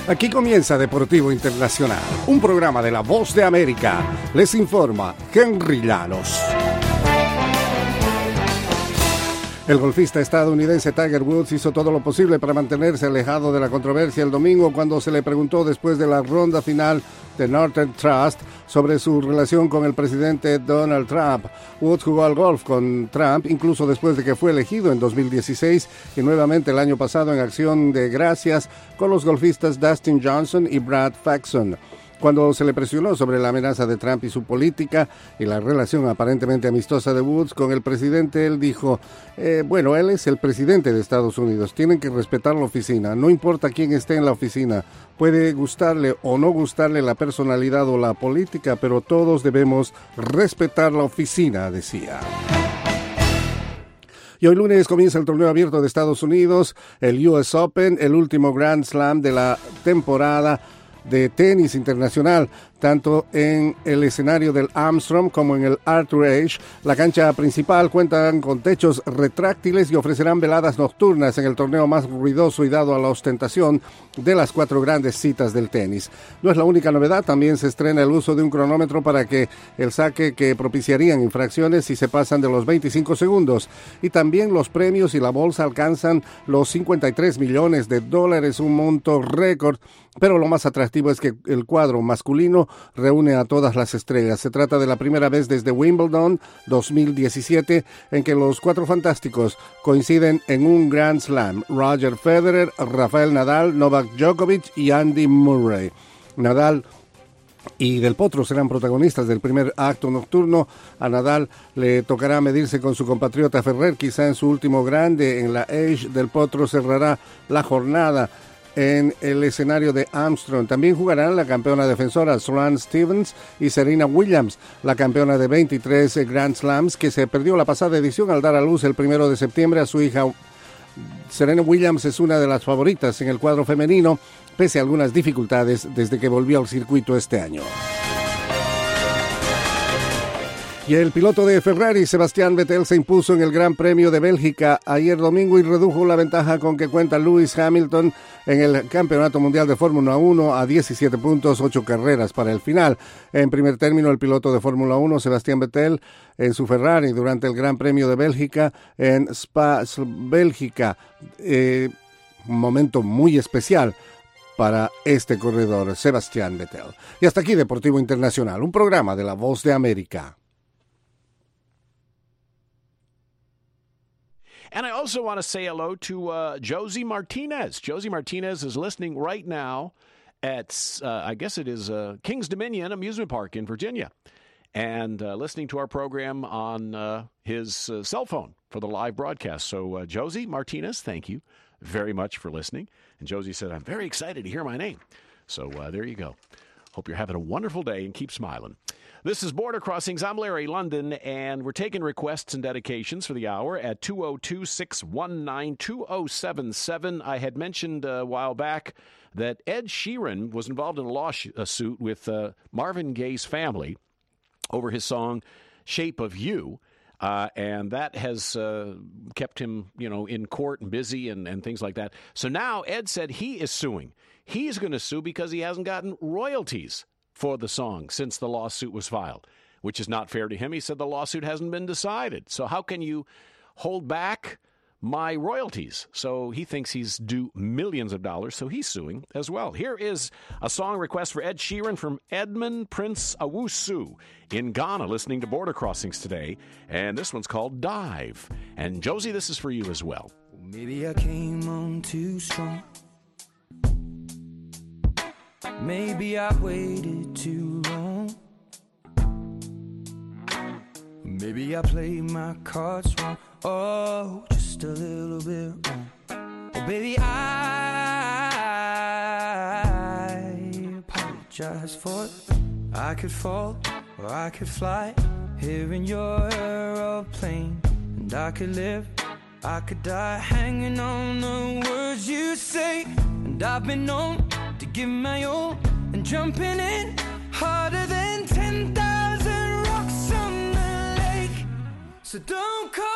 Aquí comienza Deportivo Internacional, un programa de La Voz de América. Les informa Henry Llanos. El golfista estadounidense Tiger Woods hizo todo lo posible para mantenerse alejado de la controversia el domingo cuando se le preguntó después de la ronda final de Northern Trust sobre su relación con el presidente Donald Trump. Woods jugó al golf con Trump incluso después de que fue elegido en 2016 y nuevamente el año pasado en acción de gracias con los golfistas Dustin Johnson y Brad Faxon. Cuando se le presionó sobre la amenaza de Trump y su política y la relación aparentemente amistosa de Woods con el presidente, él dijo, bueno, él es el presidente de Estados Unidos, tienen que respetar la oficina, no importa quién esté en la oficina, puede gustarle o no gustarle la personalidad o la política, pero todos debemos respetar la oficina, decía. Y hoy lunes comienza el torneo abierto de Estados Unidos, el US Open, el último Grand Slam de la temporada de tenis internacional, tanto en el escenario del Armstrong como en el Arthur Ashe. La cancha principal cuentan con techos retráctiles y ofrecerán veladas nocturnas en el torneo más ruidoso y dado a la ostentación de las 4 grandes citas del tenis. No es la única novedad, también se estrena el uso de un cronómetro para que el saque que propiciarían infracciones si se pasan de los 25 segundos. Y también los premios y la bolsa alcanzan los $53 millones, un monto récord, pero lo más atractivo es que el cuadro masculino reúne a todas las estrellas. Se trata de la primera vez desde Wimbledon 2017 en que los 4 fantásticos coinciden en un Grand Slam. Roger Federer, Rafael Nadal, Novak Djokovic y Andy Murray. Nadal y Del Potro serán protagonistas del primer acto nocturno. A Nadal le tocará medirse con su compatriota Ferrer, quizá en su último grande en la Ashe. Del Potro cerrará la jornada en el escenario de Armstrong. También jugarán la campeona defensora Sloane Stephens y Serena Williams, la campeona de 23 Grand Slams, que se perdió la pasada edición al dar a luz el 1 de septiembre a su hija. Serena Williams es una de las favoritas en el cuadro femenino, pese a algunas dificultades desde que volvió al circuito este año. Y el piloto de Ferrari, Sebastián Vettel, se impuso en el Gran Premio de Bélgica ayer domingo y redujo la ventaja con que cuenta Lewis Hamilton en el Campeonato Mundial de Fórmula 1 a 17 puntos, 8 carreras para el final. En primer término, el piloto de Fórmula 1, Sebastián Vettel, en su Ferrari durante el Gran Premio de Bélgica en Spa, Bélgica. Un momento muy especial para este corredor, Sebastián Vettel. Y hasta aquí Deportivo Internacional, un programa de La Voz de América. And I also want to say hello to Josie Martinez. Josie Martinez is listening right now at, I guess it is Kings Dominion Amusement Park in Virginia, and listening to our program on his cell phone for the live broadcast. So, Josie Martinez, thank you very much for listening. And Josie said, I'm very excited to hear my name. So there you go. Hope you're having a wonderful day and keep smiling. This is Border Crossings. I'm Larry London, and we're taking requests and dedications for the hour at 202-619-2077. I had mentioned a while back that Ed Sheeran was involved in a lawsuit with Marvin Gaye's family over his song Shape of You. And that has kept him, in court and busy and things like that. So now Ed said he is suing. He's going to sue because he hasn't gotten royalties for the song since the lawsuit was filed, which is not fair to him. He said the lawsuit hasn't been decided. So how can you hold back my royalties? So he thinks he's due millions of dollars, so he's suing as well. Here is a song request for Ed Sheeran from Edmund Prince Owusu in Ghana, listening to Border Crossings today. And this one's called Dive. And Josie, this is for you as well. Maybe I came on too strong. Maybe I waited too long. Maybe I played my cards wrong. Oh, just a little bit wrong. Oh, baby, I apologize for it. I could fall or I could fly here in your aeroplane. And I could live, I could die hanging on the words you say. And I've been known to give my all and jumping in harder than 10,000 rocks on the lake. So don't call